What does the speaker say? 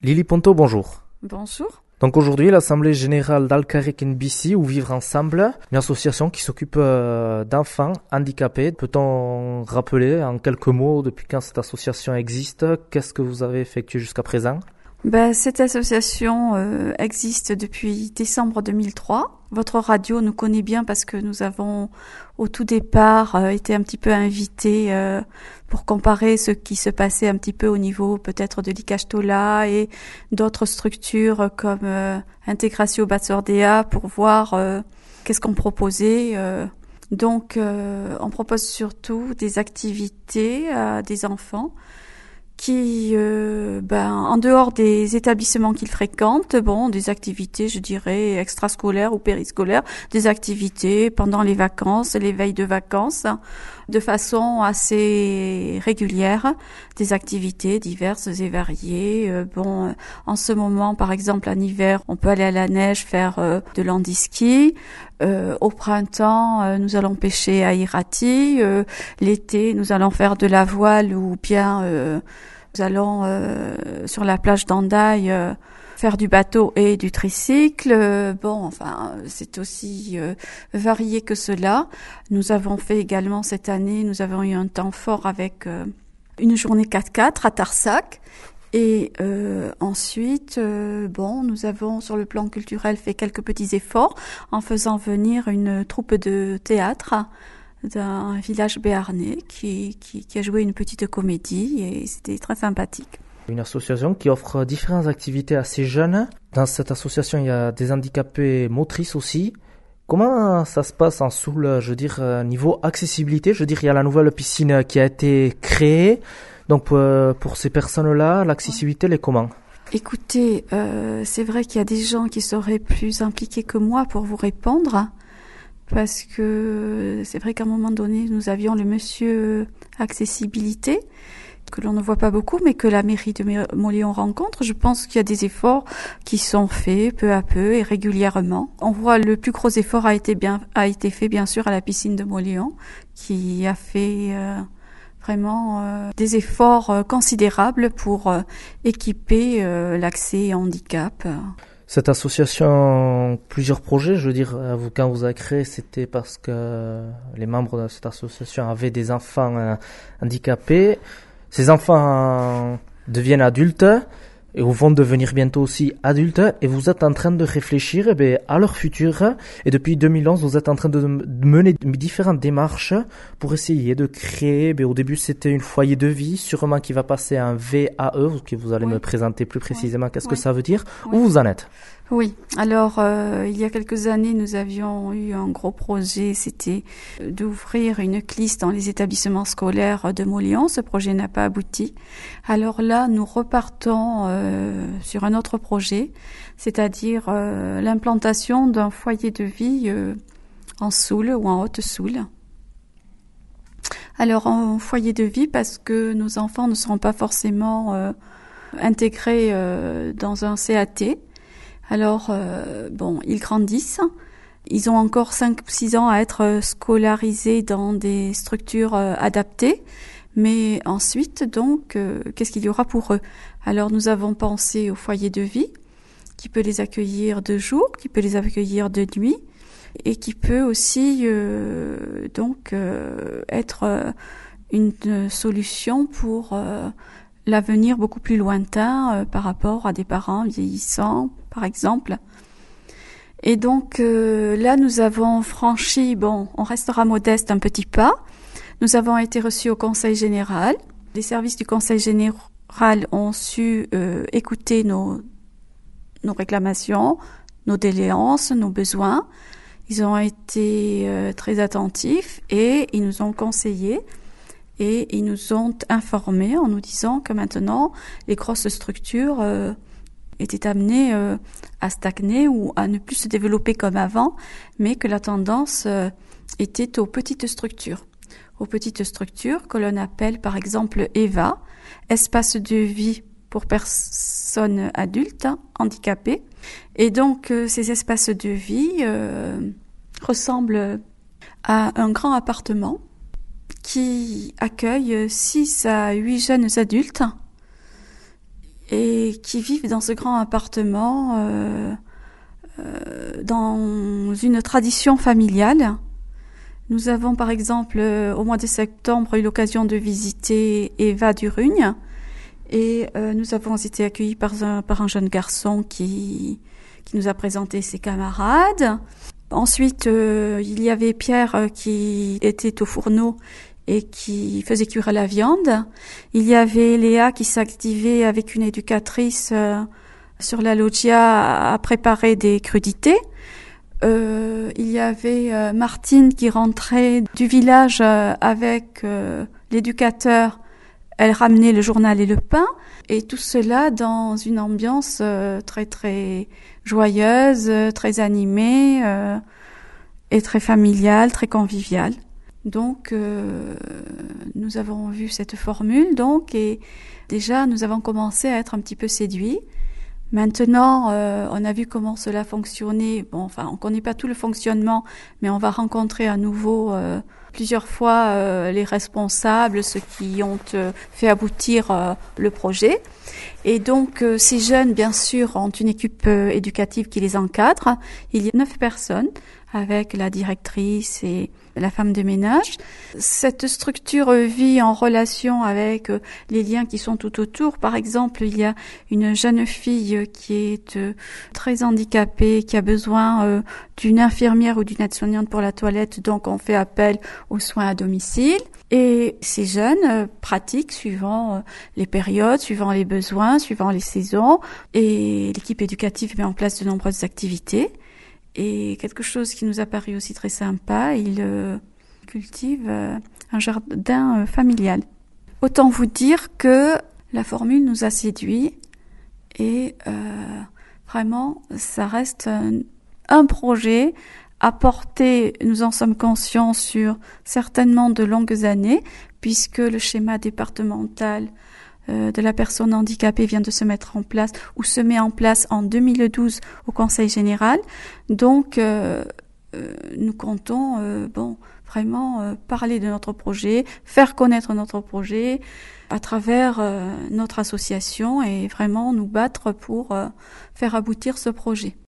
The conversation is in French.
Lily Ponto, bonjour. Bonjour. Donc aujourd'hui, l'Assemblée Générale d'Al-Kharek NBC, ou Vivre Ensemble, une association qui s'occupe d'enfants handicapés. Peut-on rappeler en quelques mots depuis quand cette association existe? Qu'est-ce que vous avez effectué jusqu'à présent? Cette association existe depuis décembre 2003. Votre radio nous connaît bien parce que nous avons au tout départ été un petit peu invités pour comparer ce qui se passait un petit peu au niveau peut-être de l'Ikashtola et d'autres structures comme Intégration Batsordea pour voir qu'est-ce qu'on proposait. Donc on propose surtout des activités à des enfants qui, en dehors des établissements qu'ils fréquentent, des activités, je dirais, extrascolaires ou périscolaires, des activités pendant les vacances, les veilles de vacances, de façon assez régulière, des activités diverses et variées. En ce moment, par exemple, en hiver, on peut aller à la neige faire de l'handiski. Au printemps, nous allons pêcher à Irati. L'été, nous allons faire de la voile ou bien nous allons sur la plage d'Andaï faire du bateau et du tricycle. C'est aussi varié que cela. Nous avons fait également cette année, nous avons eu un temps fort avec une journée 4x4 à Tarsac. Et ensuite, nous avons sur le plan culturel fait quelques petits efforts en faisant venir une troupe de théâtre d'un village béarnais qui a joué une petite comédie et c'était très sympathique. Une association qui offre différentes activités à ces jeunes. Dans cette association, il y a des handicapés motrices aussi. Comment ça se passe en Soule, niveau accessibilité? Il y a la nouvelle piscine qui a été créée. Donc pour ces personnes-là, l'accessibilité, elle est comment? Écoutez, c'est vrai qu'il y a des gens qui seraient plus impliqués que moi pour vous répondre. Parce que c'est vrai qu'à un moment donné, nous avions le monsieur accessibilité, que l'on ne voit pas beaucoup, mais que la mairie de Mauléon rencontre. Je pense qu'il y a des efforts qui sont faits peu à peu et régulièrement. On voit le plus gros effort a été fait bien sûr à la piscine de Mauléon, qui a fait vraiment des efforts considérables pour équiper l'accès handicap. Cette association, plusieurs projets, quand vous avez créé, c'était parce que les membres de cette association avaient des enfants handicapés. Ces enfants deviennent adultes et vont devenir bientôt aussi adultes et vous êtes en train de réfléchir à leur futur et depuis 2011 vous êtes en train de mener différentes démarches pour essayer de créer, au début c'était une foyer de vie, sûrement qui va passer à un VAE, que vous allez me présenter plus précisément qu'est-ce que ça veut dire, où vous en êtes? Oui, alors il y a quelques années, nous avions eu un gros projet, c'était d'ouvrir une CLIS dans les établissements scolaires de Mauléon. Ce projet n'a pas abouti. Alors là, nous repartons sur un autre projet, c'est-à-dire l'implantation d'un foyer de vie en Soule ou en Haute-Soule. Alors en foyer de vie parce que nos enfants ne seront pas forcément intégrés dans un CAT. Alors, ils grandissent. Ils ont encore 5 ou 6 ans à être scolarisés dans des structures adaptées. Mais ensuite, donc, qu'est-ce qu'il y aura pour eux? Alors, nous avons pensé au foyer de vie, qui peut les accueillir de jour, qui peut les accueillir de nuit, et qui peut aussi, être une solution pour l'avenir beaucoup plus lointain par rapport à des parents vieillissants, par exemple. Et donc là, nous avons franchi, on restera modeste, un petit pas. Nous avons été reçus au Conseil général. Les services du Conseil général ont su écouter nos réclamations, nos doléances, nos besoins. Ils ont été très attentifs et ils nous ont conseillé. Et ils nous ont informés en nous disant que maintenant, les grosses structures étaient amenées à stagner ou à ne plus se développer comme avant, mais que la tendance était aux petites structures. Aux petites structures que l'on appelle par exemple EVA, espace de vie pour personnes adultes handicapées. Et donc, ces espaces de vie ressemblent à un grand appartement qui accueille 6 à 8 jeunes adultes et qui vivent dans ce grand appartement dans une tradition familiale. Nous avons par exemple au mois de septembre eu l'occasion de visiter Eva Durugne et nous avons été accueillis par un jeune garçon qui nous a présenté ses camarades. Ensuite, il y avait Pierre qui était au fourneau et qui faisait cuire la viande. Il y avait Léa qui s'activait avec une éducatrice sur la loggia à préparer des crudités. Il y avait Martine qui rentrait du village avec l'éducateur. Elle ramenait le journal et le pain. Et tout cela dans une ambiance très très joyeuse, très animée et très familiale, très conviviale. Donc nous avons vu cette formule et déjà nous avons commencé à être un petit peu séduits. Maintenant, on a vu comment cela fonctionnait. Bon, enfin, on connaît pas tout le fonctionnement, mais on va rencontrer à nouveau plusieurs fois les responsables, ceux qui ont fait aboutir le projet. Et donc, ces jeunes, bien sûr, ont une équipe éducative qui les encadre. Il y a 9 personnes avec la directrice et la femme de ménage. Cette structure vit en relation avec les liens qui sont tout autour. Par exemple, il y a une jeune fille qui est très handicapée, qui a besoin d'une infirmière ou d'une aide-soignante pour la toilette, donc on fait appel aux soins à domicile. Et ces jeunes pratiquent suivant les périodes, suivant les besoins, suivant les saisons. Et l'équipe éducative met en place de nombreuses activités. Et quelque chose qui nous a paru aussi très sympa, il cultive un jardin familial. Autant vous dire que la formule nous a séduits et vraiment, ça reste un projet à porter, nous en sommes conscients, sur certainement de longues années, puisque le schéma départemental de la personne handicapée vient de se mettre en place ou se met en place en 2012 au Conseil général. Donc, nous comptons vraiment parler de notre projet, faire connaître notre projet à travers notre association et vraiment nous battre pour faire aboutir ce projet.